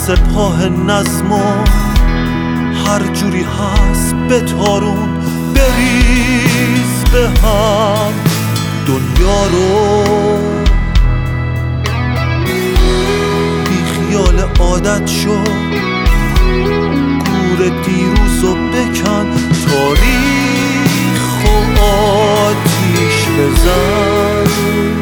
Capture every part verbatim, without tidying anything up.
سپاه نظمو هر جوری هست به تارون بریز به هم دنیا رو بی خیال عادت شو گور دیروزو بکن تاریخ و آتیش بزن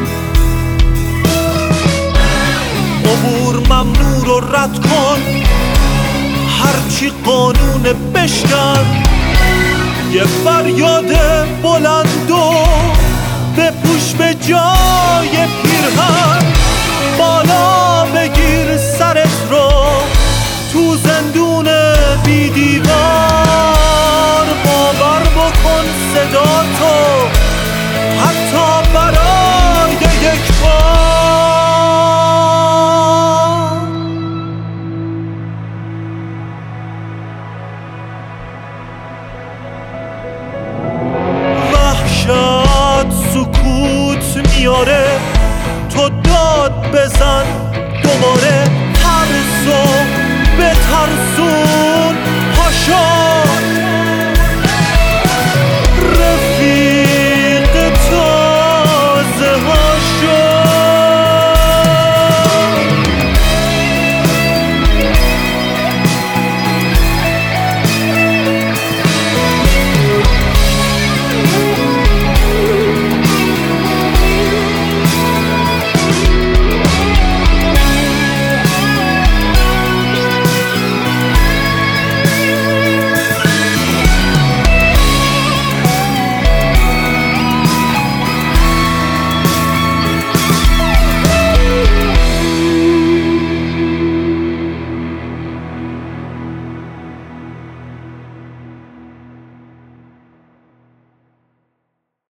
عبور ممنوع رو رد کن هرچی قانون بشکن یه فریاد بلند و بپوش به جای پیرهن بالا بگیر سرت رو تو زندون بی دیوار باور بکن صدا تو